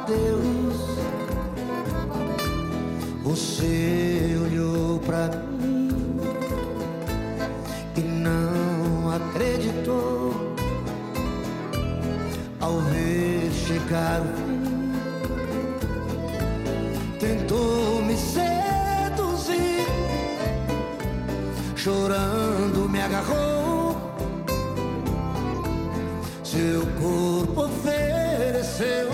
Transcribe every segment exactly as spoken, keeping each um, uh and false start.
adeus, você olhou pra mim e não acreditou ao ver chegar o fim. Tentou me seduzir, chorando me agarrou, seu corpo ofereceu,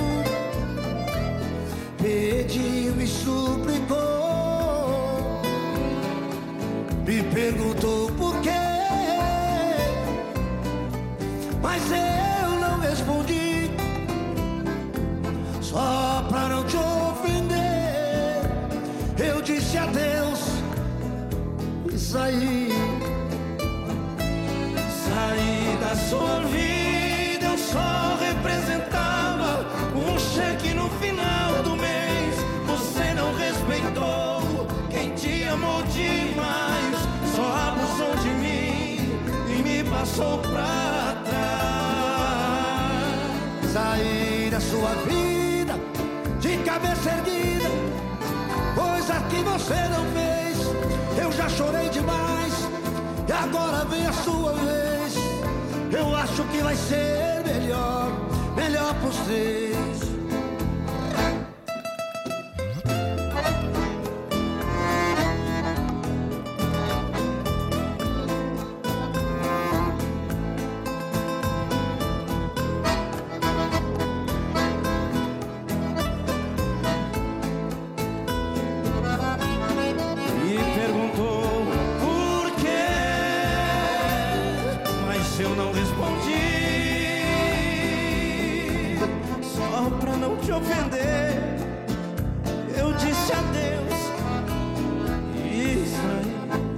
pediu e suplicou, me perguntou por quê, mas eu não respondi, só pra não te ofender. Eu disse adeus e saí. Saí da sua vida, eu só representava um cheque no final do mês. Você não respeitou quem te amou demais, só abusou de mim e me passou pra trás. Saí da sua vida de cabeça erguida, coisa que você não fez. Eu já chorei demais e agora vem a sua vez. Eu acho que vai ser melhor, melhor pros três. Eu não respondi, só pra não te ofender. Eu disse adeus e saí.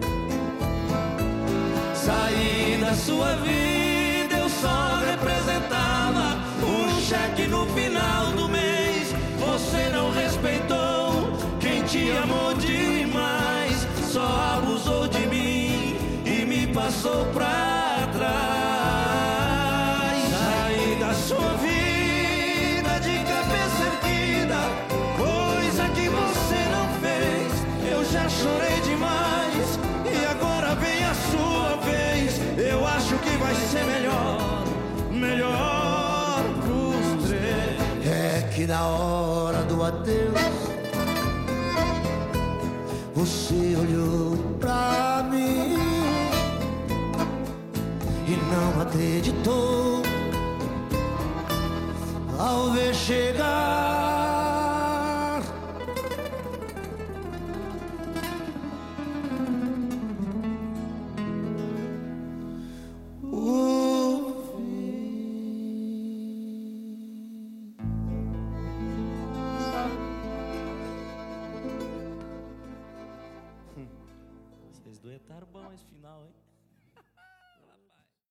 Saí da sua vida, eu só representava um cheque no final do mês. Você não respeitou quem te amou demais, só abusou de mim e me passou pra trás. Saí da sua vida de cabeça erguida, coisa que você não fez. Eu já chorei demais e agora vem a sua vez. Eu acho que vai ser melhor, melhor pros três. É que na hora do adeus você olhou pra mim e não acreditou ao ver chegar